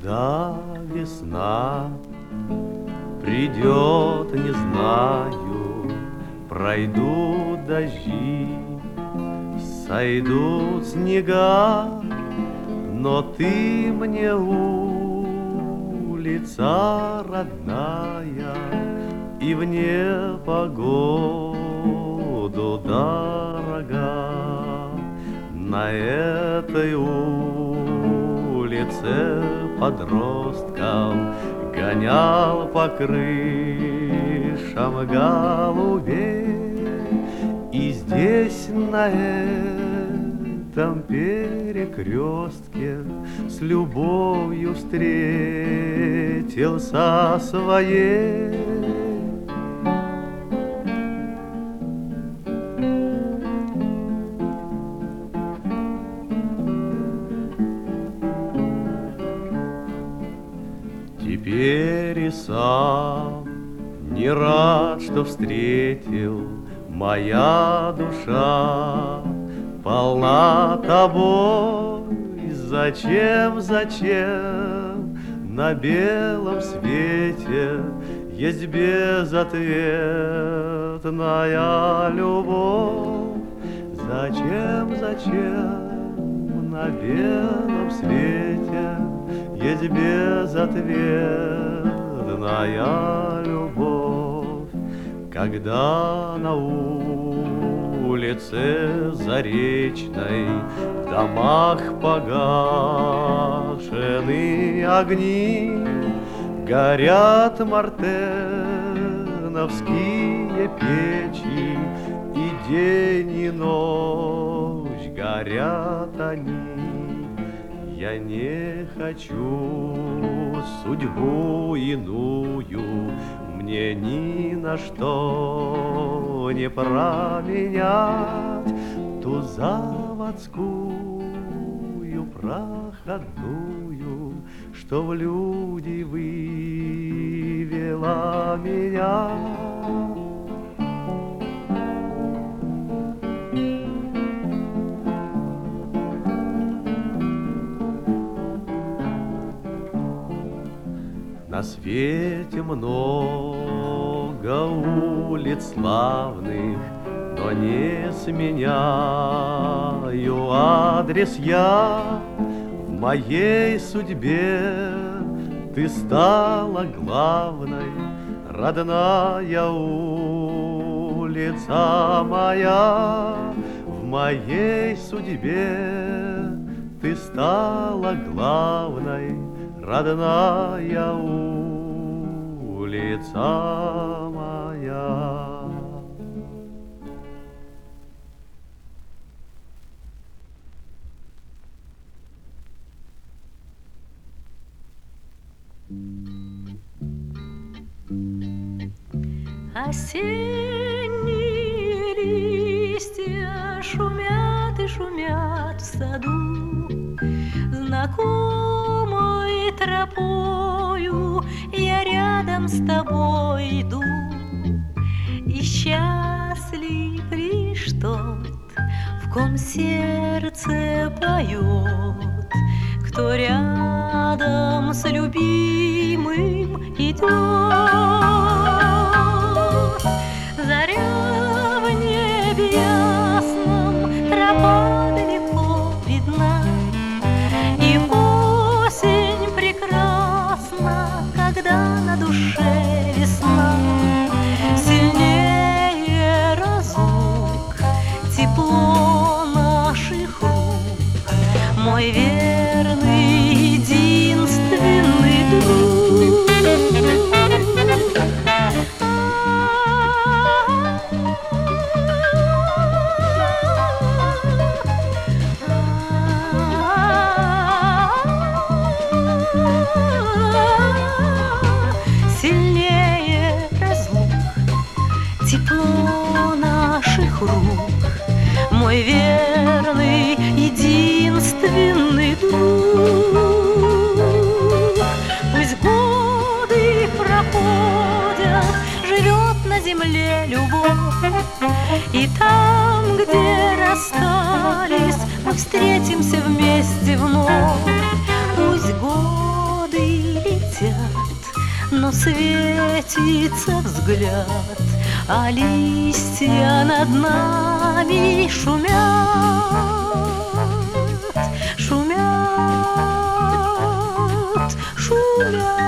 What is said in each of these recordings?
Когда весна придет, не знаю, пройдут дожди, сойдут снега, но ты мне улица родная, и в непогоду дорога. На этой улице подростков гонял по крышам голубей, и здесь на этом перекрестке с любовью встретился своей. Теперь и сам не рад, что встретил, моя душа полна тобой. Зачем на белом свете есть безответная любовь? Зачем на белом свете есть безответная любовь? Когда на улице Заречной в домах погашены огни, горят мартеновские печи, и день и ночь горят они. Я не хочу судьбу иную, мне ни на что не променять ту заводскую проходную, что в люди вывела меня. На свете много улиц славных, но не сменяю адрес я. В моей судьбе ты стала главной, родная улица моя. В моей судьбе ты стала главной, родная улица моя. Осенние листья шумят и шумят в саду, знакомой тропою я рядом с тобой иду. И счастлив лишь тот, в ком сердце поет, кто рядом с любимым идет. Заря в небе ясном, тропа далеко видна, и осень прекрасна, когда на душе весна. Сильнее разлук тепло наших рук, мой верный единственный друг. Сильнее разлук тепло наших рук, мой верный единственный друг. Пусть годы проходят, живет на земле любовь, и там, где расстались, мы встретимся вместе вновь. Пусть годы но светится взгляд, а листья над нами шумят, шумят, шумят.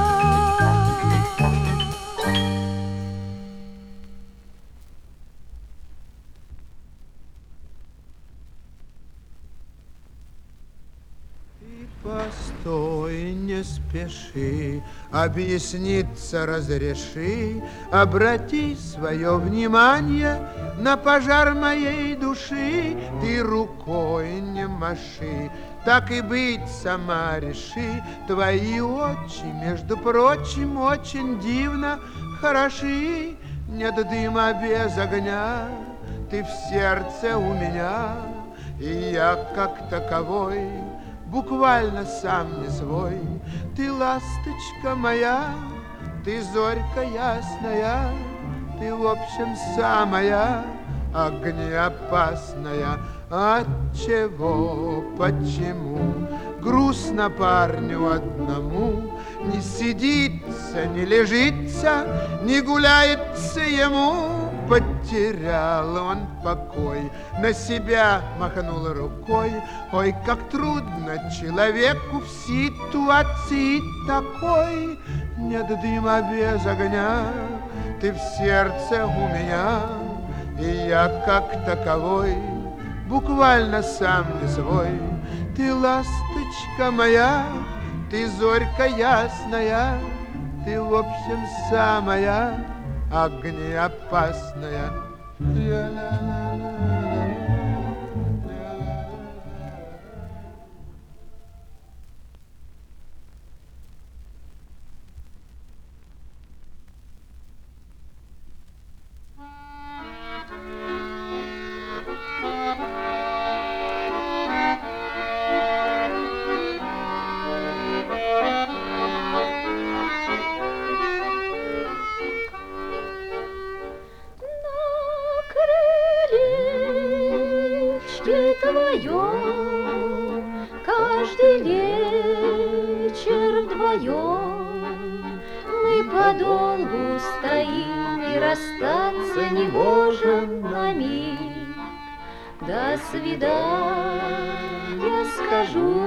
Постой, не спеши, объясниться разреши, обрати свое внимание на пожар моей души. Ты рукой не маши, так и быть, сама реши. Твои очи, между прочим, очень дивно хороши. Нет дыма без огня, ты в сердце у меня, и я как таковой буквально сам не свой. Ты ласточка моя, ты зорька ясная, ты, в общем, самая огнеопасная. Отчего, почему грустно парню одному? Не сидится, не лежится, не гуляется ему. Потерял он покой, на себя махнул рукой. Ой, как трудно человеку в ситуации такой. Нет дыма без огня, ты в сердце у меня, и я как таковой буквально сам не свой. Ты ласточка моя, ты зорька ясная, ты, в общем, самая огнеопасная. Твоем каждый вечер вдвоем мы подолгу стоим и расстаться не можем на миг. До свидания скажу,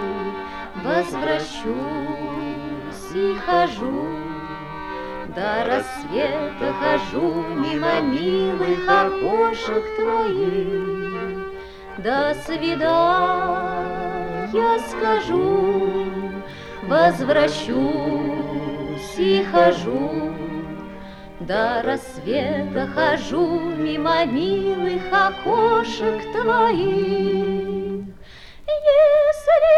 возвращусь и хожу. До рассвета хожу мимо милых окошек твоих. До свидания скажу, возвращусь и хожу. До рассвета хожу мимо милых окошек твоих. Если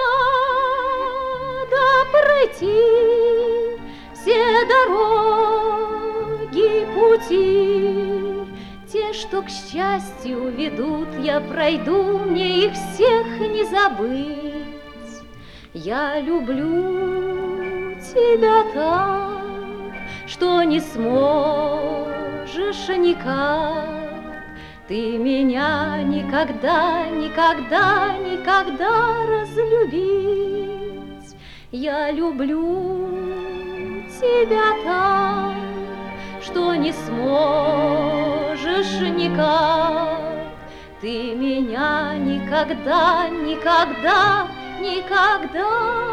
надо пройти все дороги, пути, те, что к счастью ведут, я пройду, мне их всех не забыть. Я люблю тебя так, что не сможешь никак. Ты меня никогда, никогда, никогда разлюбить. Я люблю тебя так, что не сможешь никак. Ты меня никогда, никогда, никогда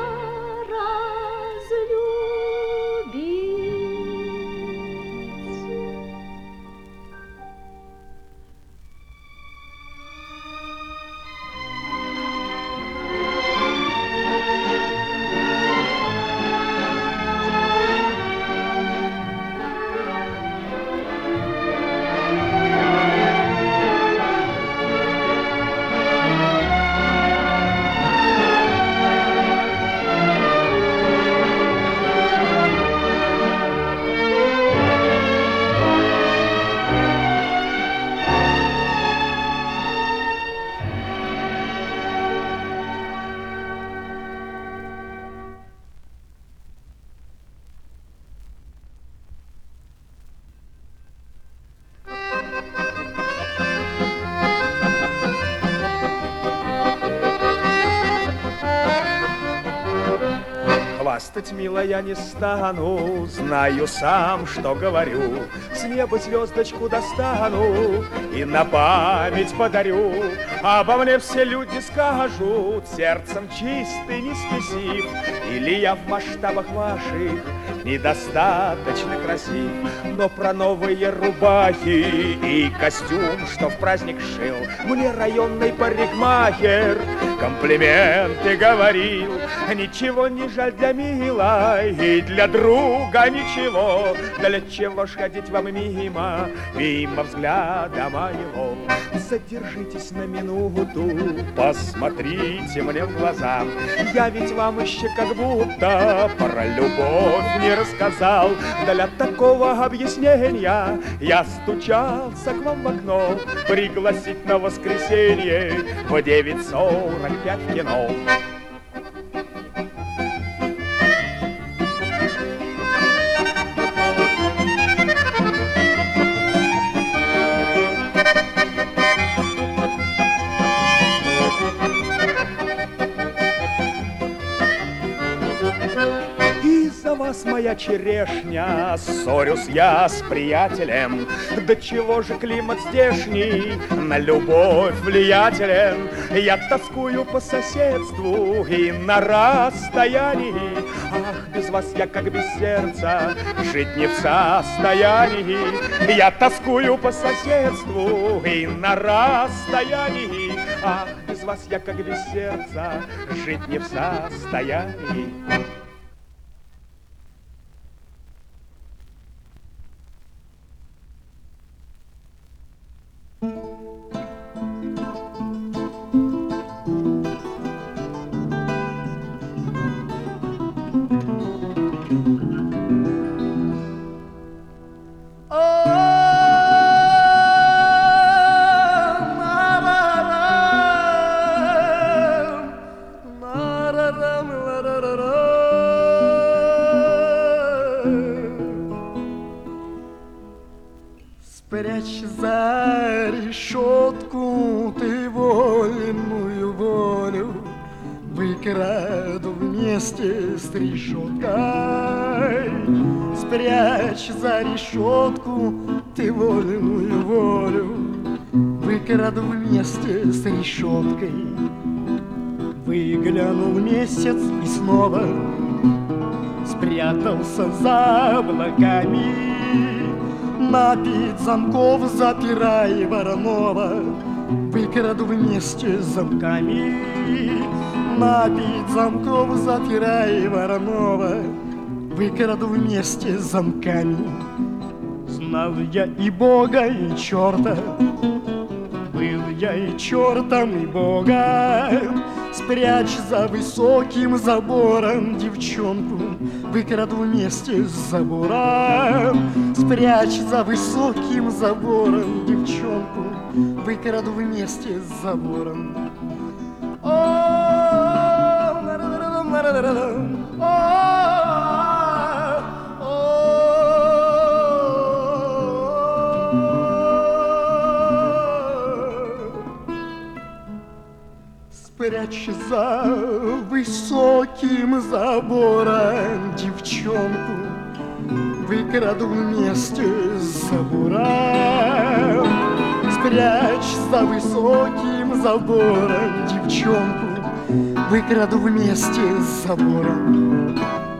разлюбить. хвастать, милая, не стану, знаю сам, что говорю. С неба звездочку достану и на память подарю. Обо мне все люди скажут, сердцем чистый, не спесив. Или я в масштабах ваших недостаточно красив. Но про новые рубахи и костюм, что в праздник шил, мне районный парикмахер комплименты говорил. Ничего не жаль для милой и для друга ничего. Для чего ж ходить вам мимо взгляда моего? Задержитесь на минуту, посмотрите мне в глаза. Я ведь вам еще как будто про любовь не рассказал. Для такого объяснения я стучался к вам в окно, пригласить на воскресенье в 9:45 в кино. Из-за вас, моя черешня, ссорюсь я с приятелем. Да чего же климат здешний на любовь влиятелен? Я тоскую по соседству и на расстоянии. Ах, без вас я как без сердца жить не в состоянии. Я тоскую по соседству и на расстоянии. Ах, без вас я как без сердца жить не в состоянии. Спрячь за решетку ты вольную волю, выкраду вместе с решеткой. Спрячь за решетку ты вольную волю, выкраду вместе с решеткой. Выглянул месяц и снова спрятался за облаками. На 5 замков запирай Воронова, выкраду вместе с замками. На 5 замков запирай Воронова, выкраду вместе с замками. Знал я и Бога, и черта, был я и чертом, и Богом. Спрячь за высоким забором девчонку, выкраду вместе с забором. Спрячь за высоким забором девчонку, выкраду вместе с забором. Спрячь за высоким забором девчонку, выкраду вместе с забором. Спрячь за высоким забором девчонку, выкраду вместе с забором.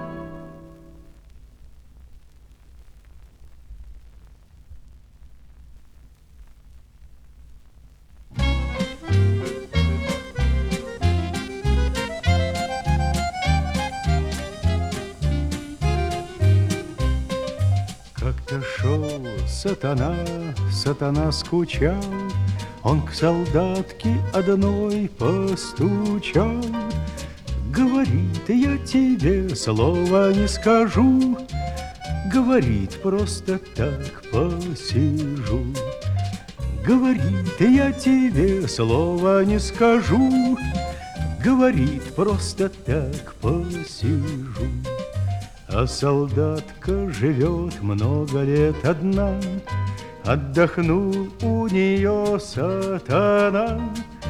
Как-то шел сатана скучал, он к солдатке одной постучал. Говорит, я тебе слова не скажу, говорит, просто так посижу. Говорит, я тебе слова не скажу, говорит, просто так посижу. А солдатка живет много лет одна, отдохнул у нее сатана.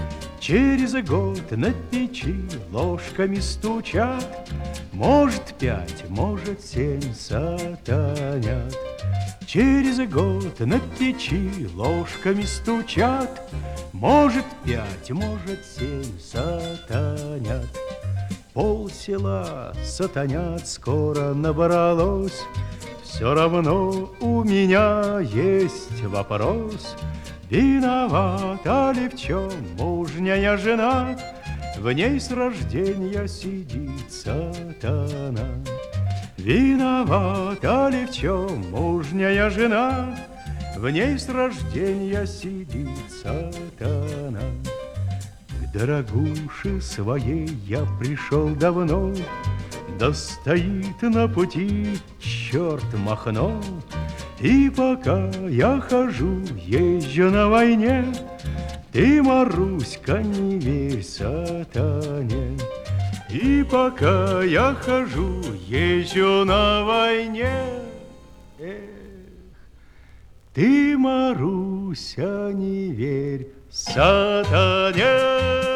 Через год на печи ложками стучат, может 5, может 7 сатанят. Через год на печи ложками стучат, может 5, может 7 сатанят. Полсела сатанят скоро набралось, все равно у меня есть вопрос. Виновата ли в чем мужняя жена? В ней с рождения сидит сатана. Виновата ли в чем мужняя жена? В ней с рождения сидит сатана. К дорогуше своей я пришел давно, да стоит на пути черт Махно. И пока я хожу, езжу на войне, ты, Маруська, не верь сатане. И пока я хожу, езжу на войне, ты, Маруся, не верь сатане.